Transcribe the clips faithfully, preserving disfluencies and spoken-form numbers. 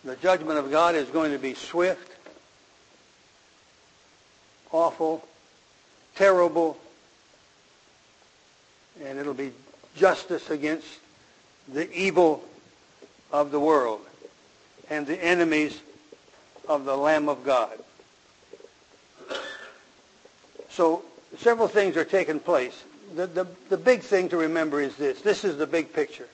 The judgment of God is going to be swift, awful, terrible, and it'll be justice against the evil of the world and the enemies of the Lamb of God. So several things are taking place. The, the, the big thing to remember is this. This is the big picture.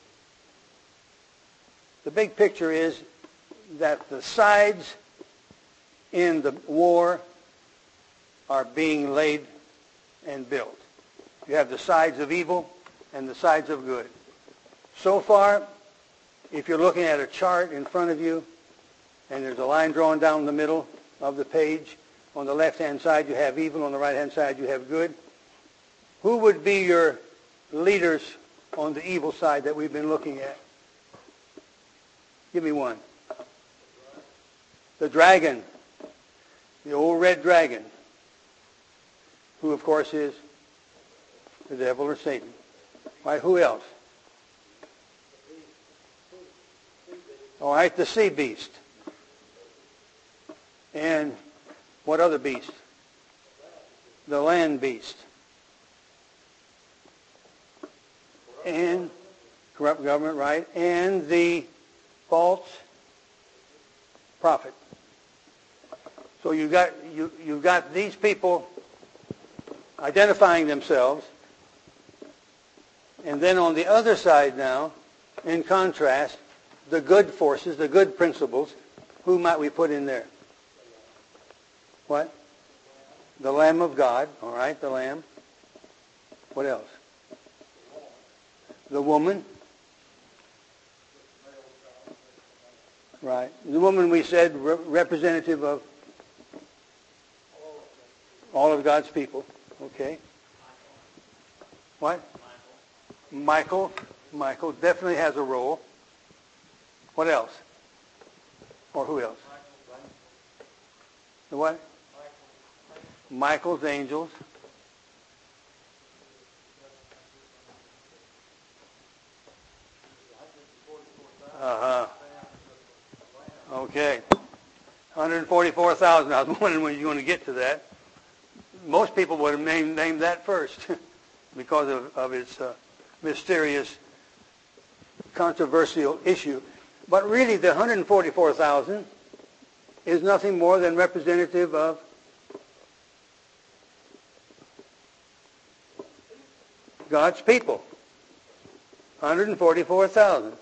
The big picture is that the sides in the war are being laid and built. You have the sides of evil and the sides of good. So far, if you're looking at a chart in front of you and there's a line drawn down the middle of the page, on the left-hand side you have evil, on the right-hand side you have good. Who would be your leaders on the evil side that we've been looking at? Give me one. The dragon, the old red dragon, who of course is the devil or Satan. Right, who else? All right, the sea beast. And what other beast? The land beast. And corrupt government, right? And the false prophet. So you got you you've got these people identifying themselves, and then on the other side now, in contrast, the good forces, the good principles. Who might we put in there? What? The Lamb of God. All right, the Lamb. What else? The woman. Right. The woman, we said, re- representative of all of God's people. Okay. What? Michael. Michael definitely has a role. What else? Or who else? The what? Michael's angels. Uh-huh. Okay. one hundred forty-four thousand. I was wondering when you're going to get to that. Most people would have named, named that first because of, of its uh, mysterious, controversial issue. But really, the one hundred forty-four thousand is nothing more than representative of God's people. one hundred forty-four thousand.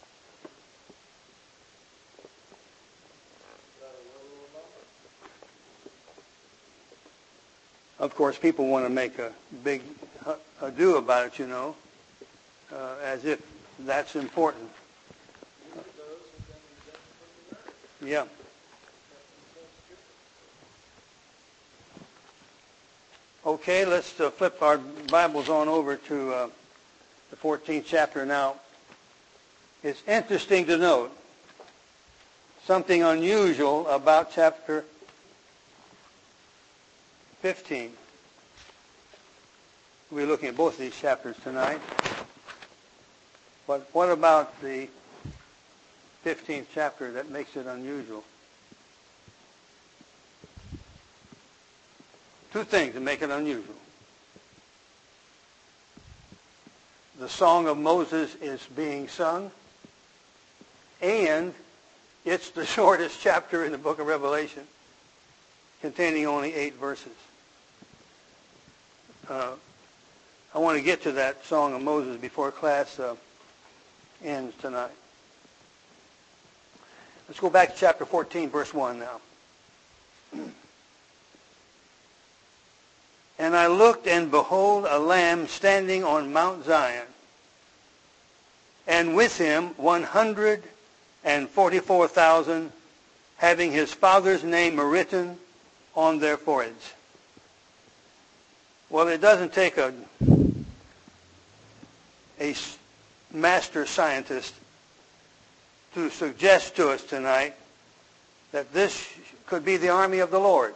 Of course, people want to make a big ado about it, you know, uh, as if that's important. Yeah. Okay, let's uh, flip our Bibles on over to uh, the fourteenth chapter now. It's interesting to note something unusual about chapter fifteen. We're looking at both of these chapters tonight. But what about the fifteenth chapter that makes it unusual? Two things that make it unusual. The Song of Moses is being sung, and it's the shortest chapter in the book of Revelation, containing only eight verses. Uh, I want to get to that Song of Moses before class uh, ends tonight. Let's go back to chapter fourteen, verse one now. And I looked, and behold, a Lamb standing on Mount Zion, and with him one hundred forty-four thousand, having his Father's name written on their foreheads. Well, it doesn't take a, a master scientist to suggest to us tonight that this could be the army of the Lord,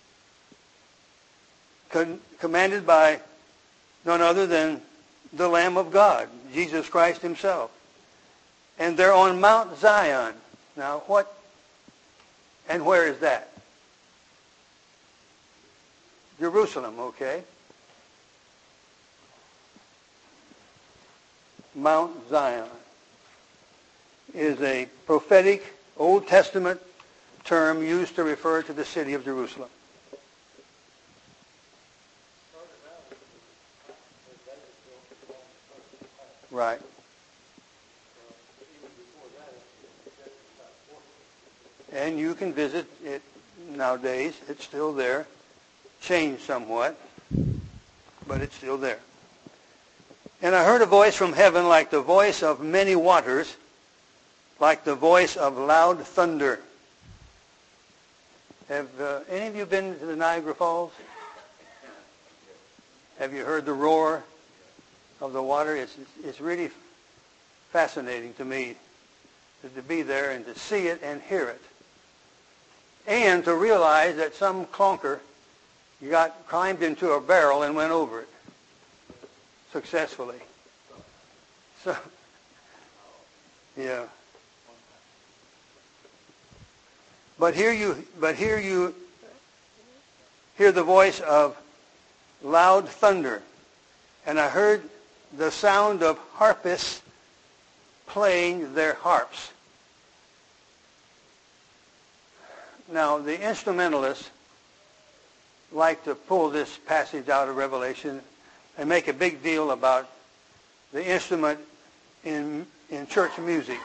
con- commanded by none other than the Lamb of God, Jesus Christ himself. And they're on Mount Zion. Now, what And where is that? Jerusalem, okay. Mount Zion is a prophetic Old Testament term used to refer to the city of Jerusalem. Right. And you can visit it nowadays. It's still there. Changed somewhat, but it's still there. And I heard a voice from heaven like the voice of many waters, like the voice of loud thunder. Have uh, any of you been to the Niagara Falls? Have you heard the roar of the water? It's, it's really fascinating to me to, to be there and to see it and hear it. And to realize that some clunker got climbed into a barrel and went over it successfully. So, yeah. But here you, but here you hear the voice of loud thunder, and I heard the sound of harpists playing their harps. Now, the instrumentalists like to pull this passage out of Revelation and make a big deal about the instrument in in church music.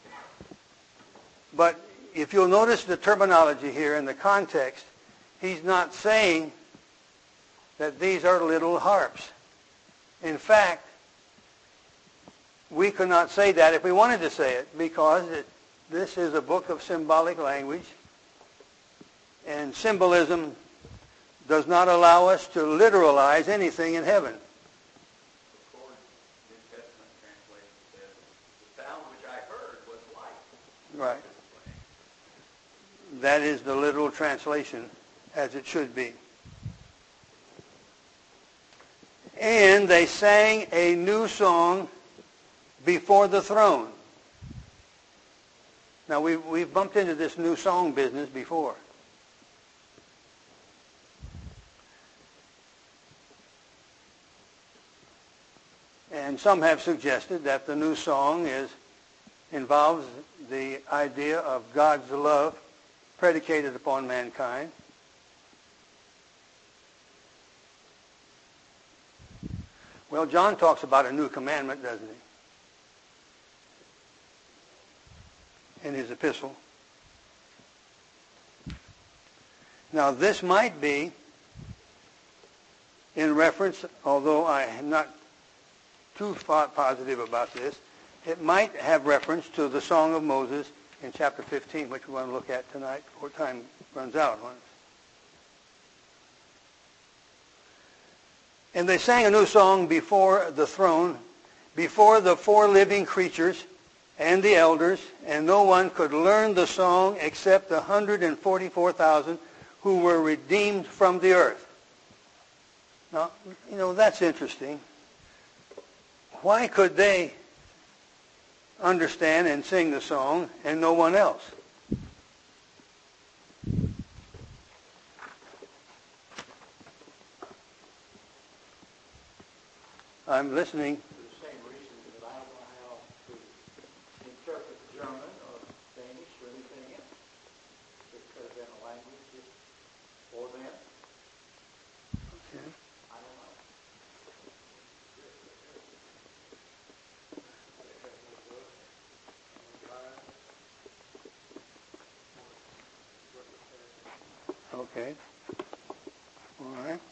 But if you'll notice the terminology here in the context, he's not saying that these are little harps. In fact, we could not say that if we wanted to say it, because it, this is a book of symbolic language, and symbolism does not allow us to literalize anything in heaven. Right. That is the literal translation, as it should be. And they sang a new song before the throne. Now, we've, we've bumped into this new song business before. And some have suggested that the new song is involves the idea of God's love predicated upon mankind. Well, John talks about a new commandment, doesn't he? In his epistle. Now, this might be in reference, although I am not too positive about this, it might have reference to the Song of Moses in chapter fifteen, which we want to look at tonight before time runs out on us. And they sang a new song before the throne, before the four living creatures and the elders, and no one could learn the song except the one hundred forty-four thousand who were redeemed from the earth. Now, you know, that's interesting. Why could they understand and sing the song and no one else? I'm listening. For the same reason that I don't know how to interpret German or Danish or anything else. It could have been a language just for them. Okay. I don't know. Okay. All right.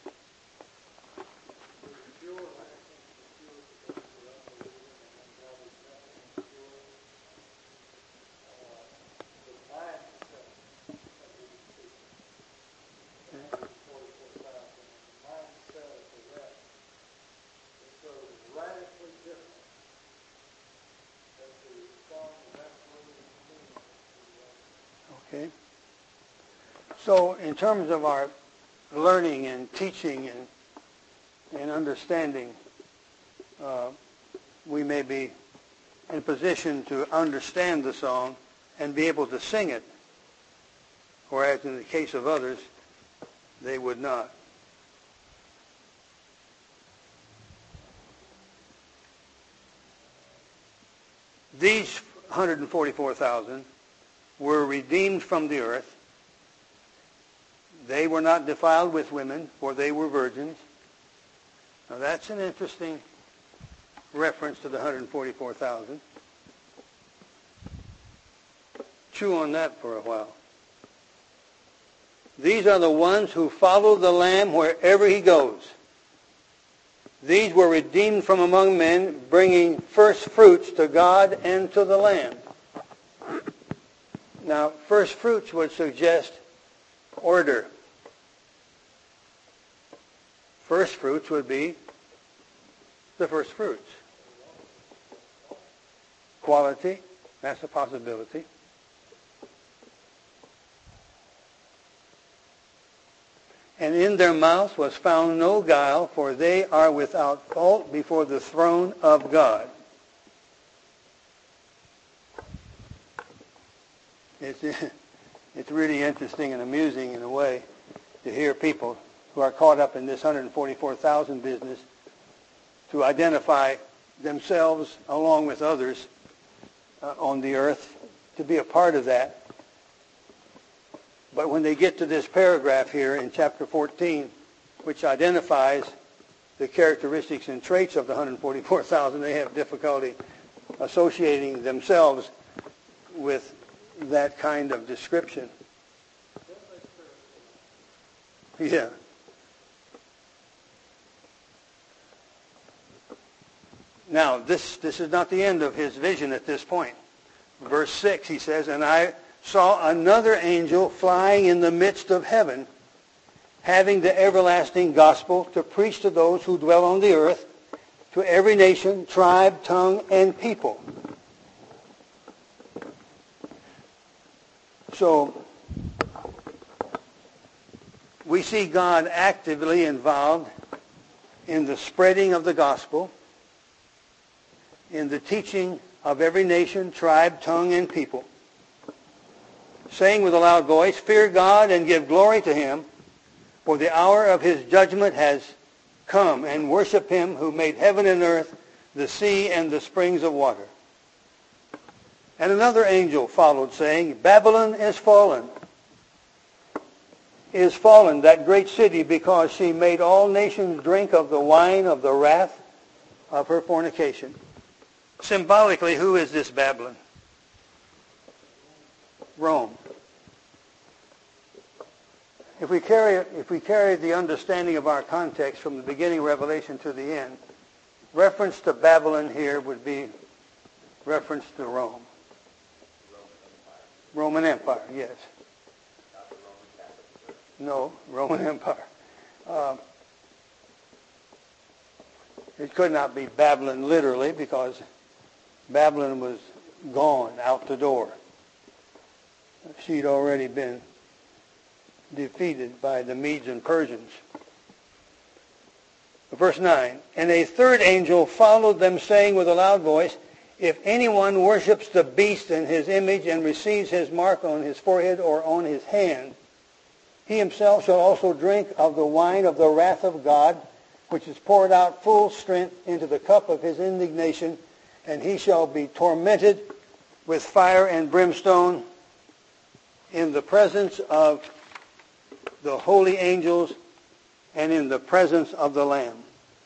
Okay. So in terms of our learning and teaching and, and understanding, uh, we may be in position to understand the song and be able to sing it whereas in the case of others, they would not. These one hundred forty-four thousand were redeemed from the earth. They were not defiled with women, for they were virgins. Now that's an interesting reference to the one hundred forty-four thousand. Chew on that for a while. These are the ones who follow the Lamb wherever he goes. These were redeemed from among men, bringing first fruits to God and to the Lamb. Now, first fruits would suggest order. First fruits would be the first fruits. Quality, that's a possibility. And in their mouth was found no guile, for they are without fault before the throne of God. It's, it's really interesting and amusing in a way to hear people who are caught up in this one hundred forty-four thousand business to identify themselves along with others uh, on the earth, to be a part of that. But when they get to this paragraph here in chapter fourteen, which identifies the characteristics and traits of the one hundred forty-four thousand, they have difficulty associating themselves with that kind of description. Yeah. Now, this, this is not the end of his vision at this point. Verse six, he says, "And I saw another angel flying in the midst of heaven, having the everlasting gospel to preach to those who dwell on the earth, to every nation, tribe, tongue, and people." So, we see God actively involved in the spreading of the gospel, in the teaching of every nation, tribe, tongue, and people, saying with a loud voice, "Fear God and give glory to him, for the hour of his judgment has come, and worship him who made heaven and earth, the sea, and the springs of water." And another angel followed, saying, "Babylon is fallen, is fallen, that great city, because she made all nations drink of the wine of the wrath of her fornication." Symbolically, who is this Babylon? Rome. If we carry if we carry the understanding of our context from the beginning of Revelation to the end, reference to Babylon here would be reference to Rome. Roman Empire, yes. No, Roman Empire. Uh, it could not be Babylon literally, because Babylon was gone out the door. She'd already been defeated by the Medes and Persians. Verse nine, "And a third angel followed them, saying with a loud voice, If anyone worships the beast in his image and receives his mark on his forehead or on his hand, he himself shall also drink of the wine of the wrath of God, which is poured out full strength into the cup of his indignation, and he shall be tormented with fire and brimstone in the presence of the holy angels and in the presence of the Lamb."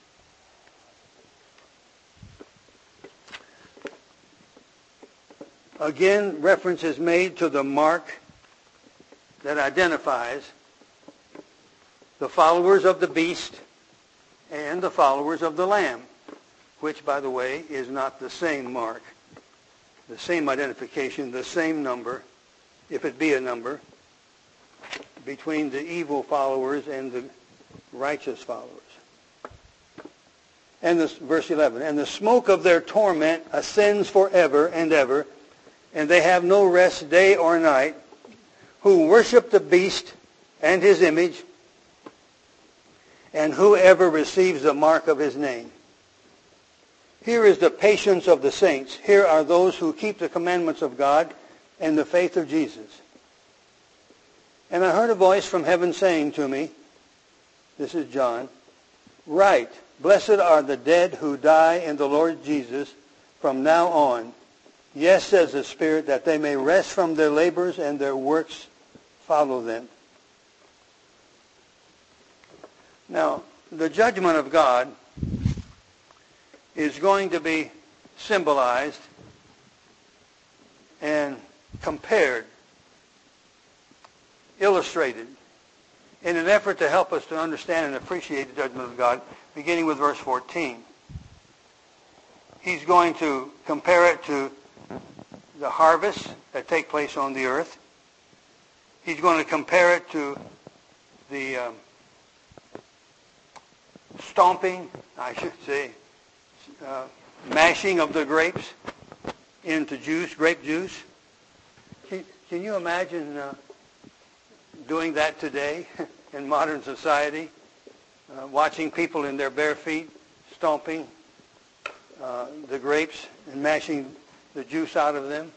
Again, reference is made to the mark that identifies the followers of the beast and the followers of the Lamb, which, by the way, is not the same mark, the same identification, the same number, if it be a number, between the evil followers and the righteous followers. And this, verse eleven, "And the smoke of their torment ascends forever and ever, and they have no rest day or night, who worship the beast and his image, and whoever receives the mark of his name." Here is the patience of the saints. Here are those who keep the commandments of God and the faith of Jesus. And I heard a voice from heaven saying to me, this is John, write, blessed are the dead who die in the Lord Jesus from now on. Yes, says the Spirit, that they may rest from their labors and their works follow them. Now, the judgment of God is going to be symbolized and compared, illustrated, in an effort to help us to understand and appreciate the judgment of God, beginning with verse fourteen. He's going to compare it to the harvests that take place on the earth. He's going to compare it to the um, stomping, I should say, uh, mashing of the grapes into juice, grape juice. Can, can you imagine uh, doing that today in modern society? Uh, watching people in their bare feet stomping uh, the grapes and mashing the juice out of them.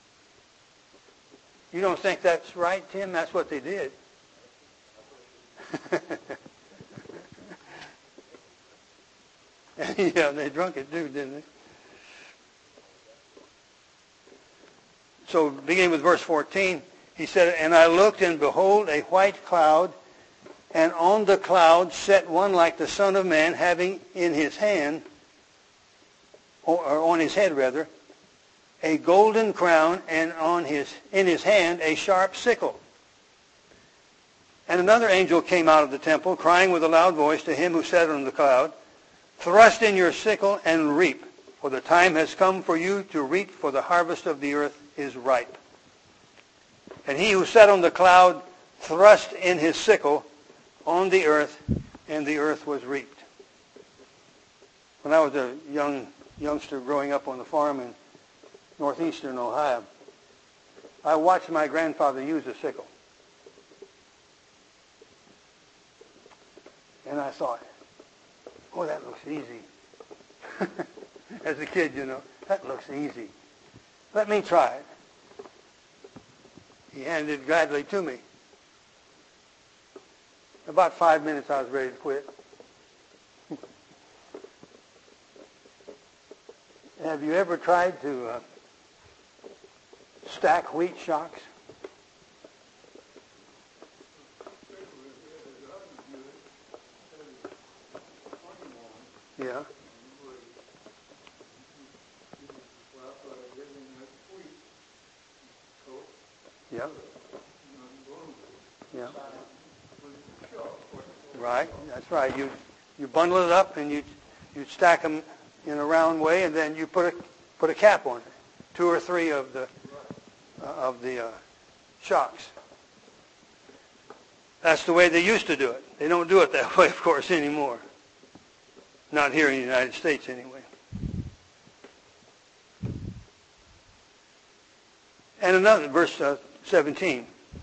You don't think that's right, Tim? That's what they did. Yeah, they drunk it too, didn't they? So beginning with verse fourteen, he said, and I looked, and behold, a white cloud, and on the cloud sat one like the Son of Man, having in his hand, or, or on his head rather, a golden crown, and on his in his hand a sharp sickle. And another angel came out of the temple, crying with a loud voice to him who sat on the cloud, thrust in your sickle and reap, for the time has come for you to reap, for the harvest of the earth is ripe. And he who sat on the cloud thrust in his sickle on the earth, and the earth was reaped. When I was a young youngster growing up on the farm in northeastern Ohio, I watched my grandfather use a sickle. And I thought, oh, that looks easy. As a kid, you know, that looks easy. Let me try it. He handed it gladly to me. About five minutes, I was ready to quit. Have you ever tried to uh, stack wheat shocks? Yeah. Yeah. Yeah. Right. That's right. You you bundle it up and you you stack them in a round way, and then you put a put a cap on it, two or three of the uh, of the uh, shocks. That's the way they used to do it. They don't do it that way, of course, anymore. Not here in the United States, anyway. And another, verse uh, seventeen.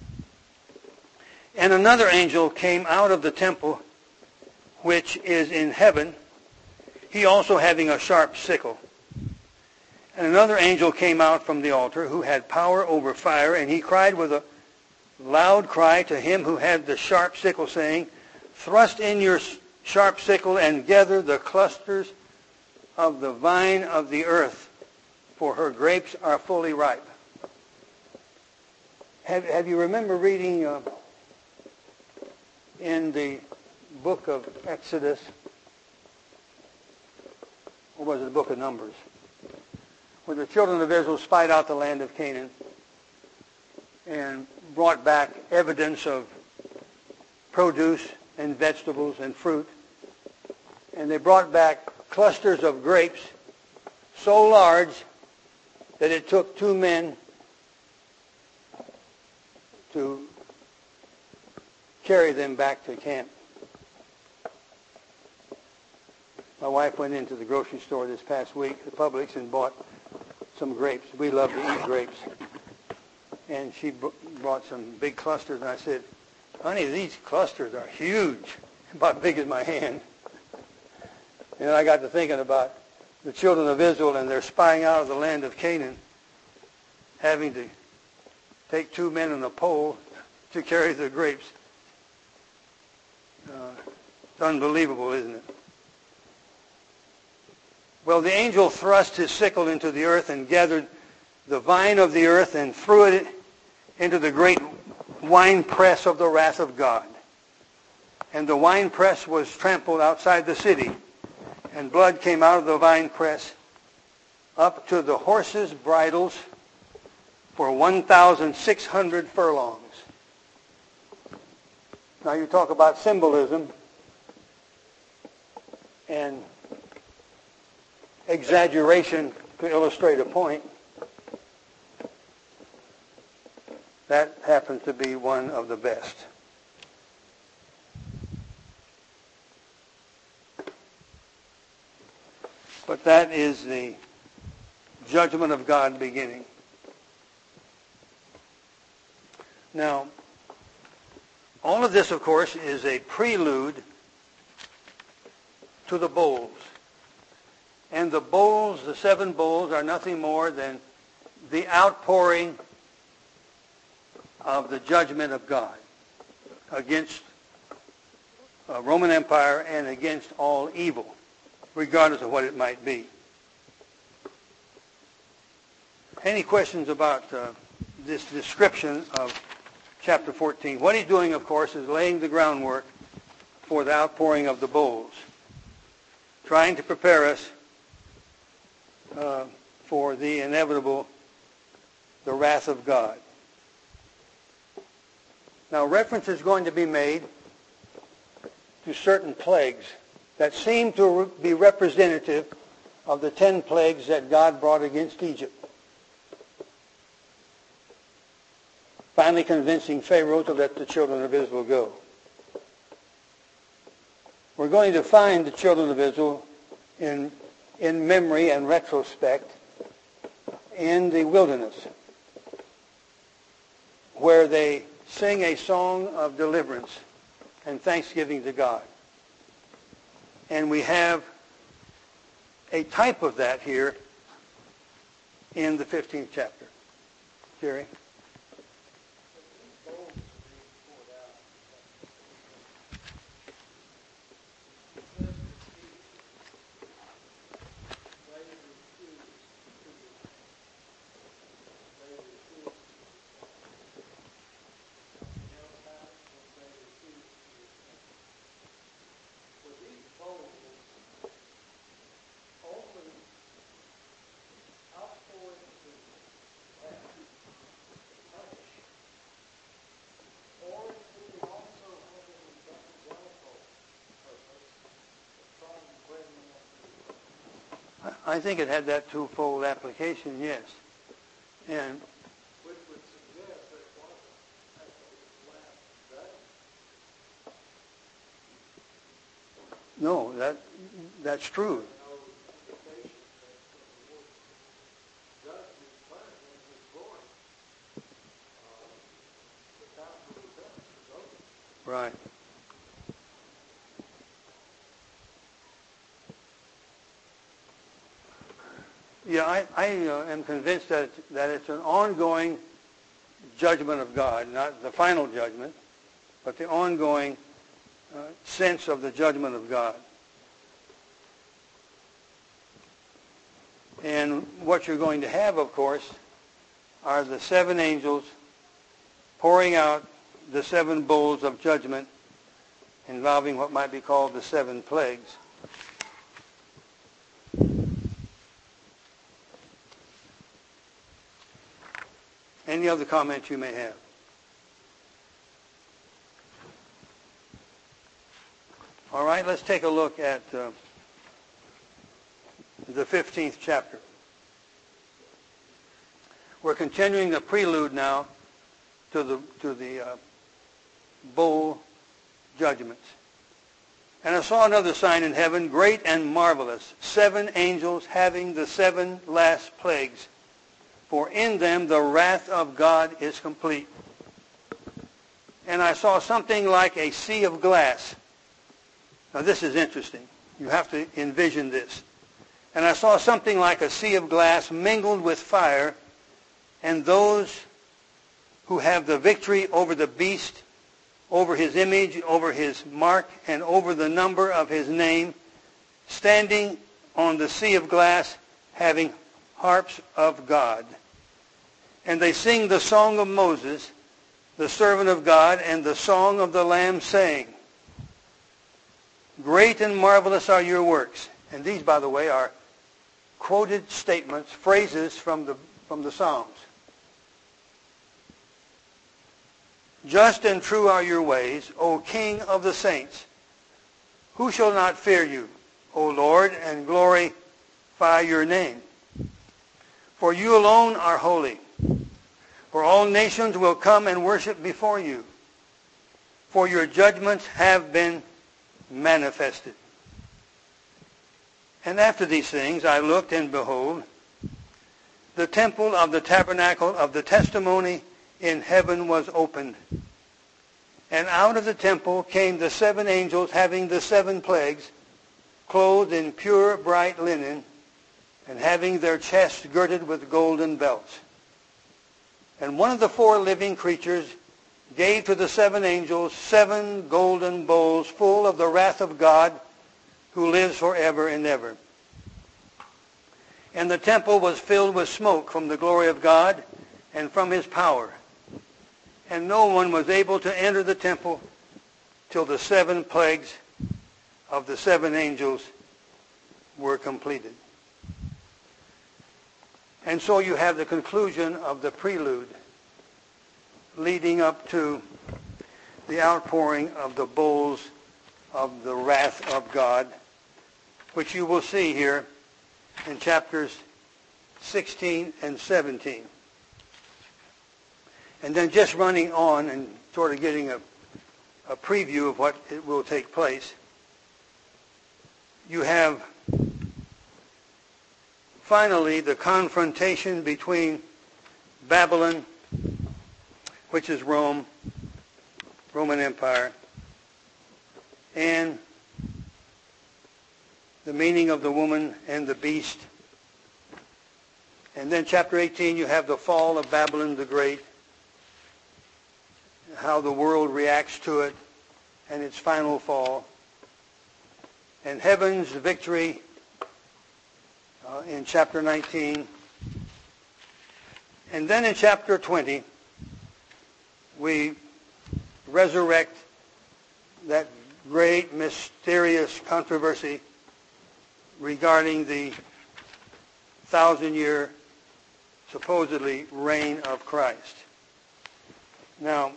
And another angel came out of the temple which is in heaven, he also having a sharp sickle. And another angel came out from the altar, who had power over fire, and he cried with a loud cry to him who had the sharp sickle, saying, thrust in your sharp sickle and gather the clusters of the vine of the earth, for her grapes are fully ripe. Have, have you remember reading uh, in the book of Exodus, or was it the book of Numbers, where the children of Israel spied out the land of Canaan and brought back evidence of produce and vegetables and fruit. And they brought back clusters of grapes so large that it took two men to carry them back to camp. My wife went into the grocery store this past week, the Publix, and bought some grapes. We love to eat grapes. And she brought some big clusters, and I said, honey, these clusters are huge, about big as my hand. And I got to thinking about the children of Israel and their spying out of the land of Canaan, having to take two men on a pole, to carry the grapes. Uh, it's unbelievable, isn't it? Well, the angel thrust his sickle into the earth and gathered the vine of the earth and threw it into the great winepress of the wrath of God. And the winepress was trampled outside the city, and blood came out of the winepress up to the horses' bridles for one thousand six hundred furlongs. Now you talk about symbolism and exaggeration to illustrate a point. That happens to be one of the best. But that is the judgment of God beginning. Now, all of this, of course, is a prelude to the bowls. And the bowls, the seven bowls, are nothing more than the outpouring of the judgment of God against the Roman Empire and against all evil, regardless of what it might be. Any questions about uh, this description of chapter fourteen? What he's doing, of course, is laying the groundwork for the outpouring of the bowls, trying to prepare us uh, for the inevitable, the wrath of God. Now, reference is going to be made to certain plagues that seem to be representative of the ten plagues that God brought against Egypt, finally convincing Pharaoh to let the children of Israel go. We're going to find the children of Israel in, in memory and retrospect in the wilderness, where they sing a song of deliverance and thanksgiving to God. And we have a type of that here in the fifteenth chapter. Jerry? I think it had that twofold application, yes. And Which would suggest that it wasn't actually last judgment. no, that that's true. No indication that the Lord judged his punishment, his glory. Uh, the time for repentance is over. Right. Yeah, I, I uh, am convinced that, that it's an ongoing judgment of God, not the final judgment, but the ongoing uh, sense of the judgment of God. And what you're going to have, of course, are the seven angels pouring out the seven bowls of judgment involving what might be called the seven plagues. Any other comments you may have? All right, let's take a look at uh, the fifteenth chapter. We're continuing the prelude now to the to the uh, bowl judgments. And I saw another sign in heaven, great and marvelous, seven angels having the seven last plagues. For in them the wrath of God is complete. And I saw something like a sea of glass. Now this is interesting. You have to envision this. And I saw something like a sea of glass mingled with fire, and those who have the victory over the beast, over his image, over his mark, and over the number of his name, standing on the sea of glass, having harps of God. And they sing the song of Moses, the servant of God, and the song of the Lamb, saying, great and marvelous are your works. And these, by the way, are quoted statements, phrases from the, from the Psalms. Just and true are your ways, O King of the saints. Who shall not fear you, O Lord, and glorify your name? For you alone are holy. For all nations will come and worship before you. For your judgments have been manifested. And after these things I looked, and behold, the temple of the tabernacle of the testimony in heaven was opened. And out of the temple came the seven angels having the seven plagues, clothed in pure bright linen, and having their chests girded with golden belts. And one of the four living creatures gave to the seven angels seven golden bowls full of the wrath of God, who lives forever and ever. And the temple was filled with smoke from the glory of God and from his power. And no one was able to enter the temple till the seven plagues of the seven angels were completed. And so you have the conclusion of the prelude leading up to the outpouring of the bowls of the wrath of God, which you will see here in chapters sixteen and seventeen. And then just running on and sort of getting a, a preview of what it will take place, you have finally the confrontation between Babylon, which is Rome, Roman Empire, and the meaning of the woman and the beast. And then chapter eighteen, you have the fall of Babylon the Great, how the world reacts to it, and its final fall. And heaven's victory uh, in chapter nineteen. And then in chapter twenty, we resurrect that great mysterious controversy regarding the thousand-year, supposedly, reign of Christ. Now,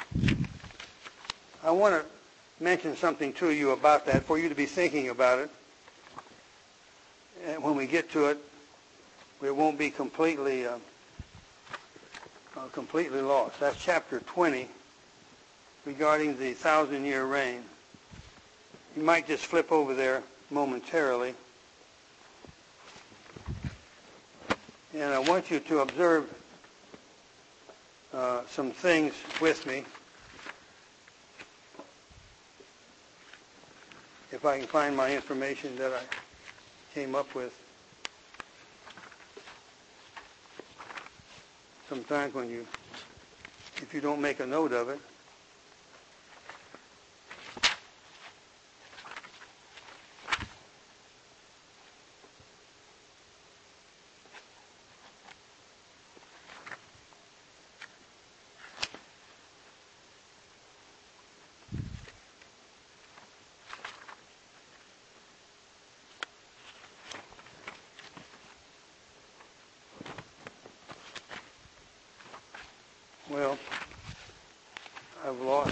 I want to mention something to you about that, for you to be thinking about it. And when we get to it, we won't be completely uh, uh, completely lost. That's chapter twenty, regarding the thousand-year reign. You might just flip over there momentarily. And I want you to observe uh, some things with me. If I can find my information that I came up with. Sometimes when you, if you don't make a note of it, well, I've lost,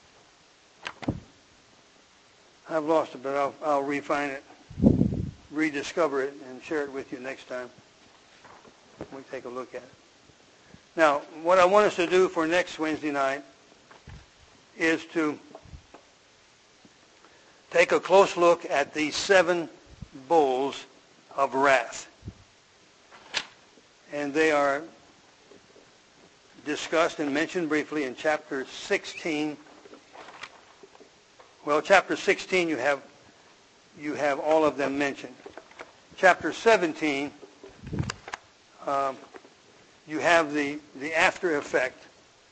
I've lost it, but I'll, I'll refine it, rediscover it, and share it with you next time we take a look at it. Now, what I want us to do for next Wednesday night is to take a close look at these seven bowls of wrath. And they are discussed and mentioned briefly in chapter sixteen. Well, chapter sixteen, you have you have all of them mentioned. Chapter seventeen, um, you have the the after effect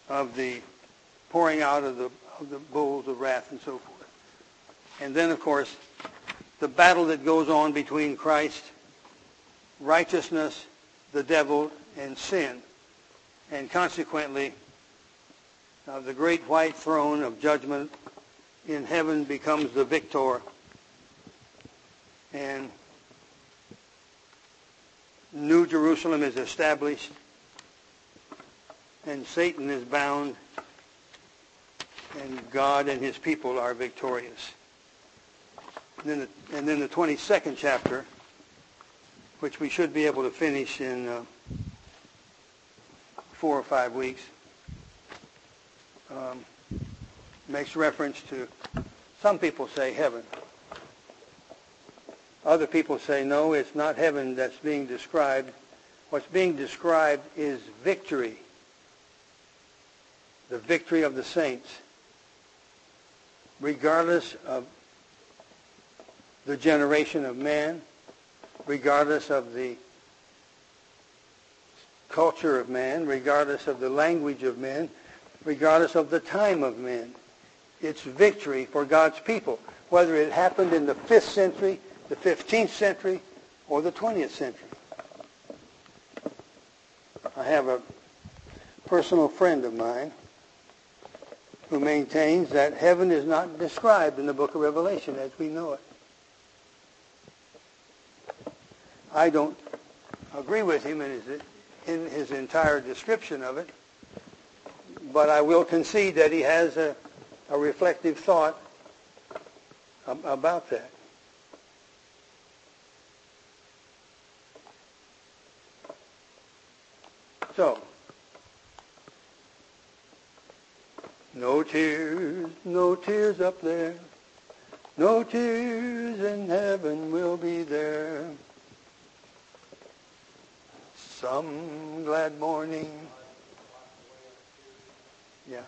of the pouring out of the, of the bowls of wrath and so forth. And then, of course, the battle that goes on between Christ, righteousness, the devil, and sin. And consequently, uh, the great white throne of judgment in heaven becomes the victor. And New Jerusalem is established, and Satan is bound, and God and his people are victorious. And then the, and then the twenty-second chapter, which we should be able to finish in uh, four or five weeks, um, makes reference to, some people say heaven. Other people say, no, it's not heaven that's being described. What's being described is victory. The victory of the saints. Regardless of the generation of man, regardless of the culture of man, regardless of the language of men, regardless of the time of men. It's victory for God's people, whether it happened in the fifth century, the fifteenth century, or the twentieth century. I have a personal friend of mine who maintains that heaven is not described in the book of Revelation as we know it. I don't agree with him in his, in his entire description of it, but I will concede that he has a, a reflective thought ab- about that. So, no tears, no tears up there. No tears in heaven will be there. Some glad morning. Yeah.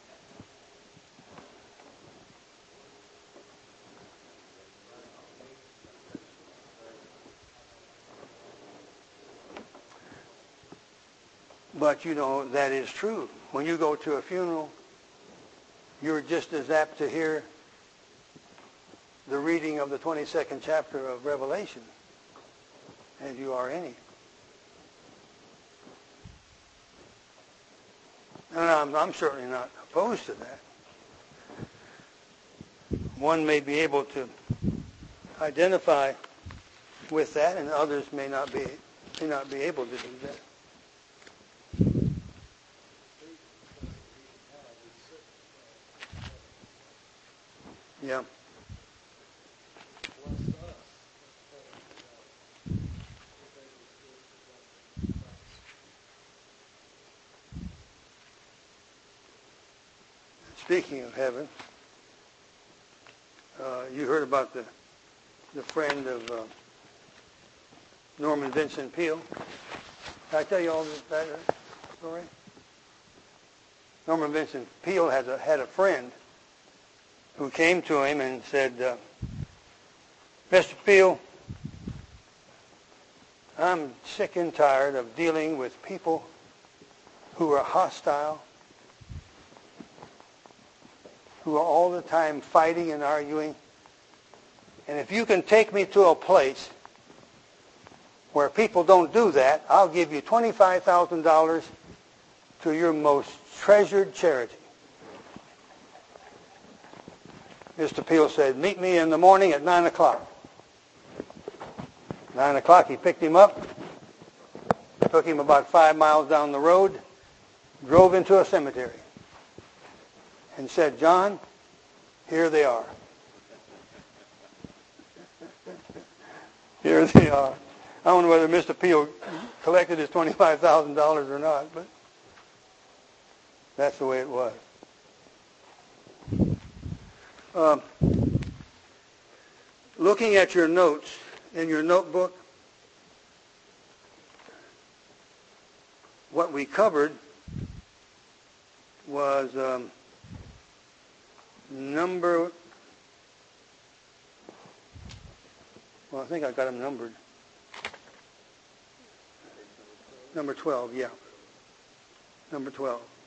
But, you know, that is true. When you go to a funeral, you're just as apt to hear the reading of the twenty-second chapter of Revelation as you are any. And I'm, I'm certainly not opposed to that. One may be able to identify with that, and others may not be may not be able to do that. Yeah. Speaking of heaven, uh, you heard about the the friend of uh, Norman Vincent Peale. Did I tell you all this, that story? Norman Vincent Peale has a, had a friend who came to him and said, uh, Mister Peale, I'm sick and tired of dealing with people who are hostile, who are all the time fighting and arguing. And if you can take me to a place where people don't do that, I'll give you twenty-five thousand dollars to your most treasured charity. Mister Peale said, meet me in the morning at nine o'clock. nine o'clock, he picked him up, took him about five miles down the road, drove into a cemetery, and said, John, here they are. Here they are. I don't know whether Mister Peale collected his twenty-five thousand dollars or not, but that's the way it was. Um, looking at your notes in your notebook, what we covered was um, number, well, I think I got them numbered. Number twelve, yeah. Number twelve.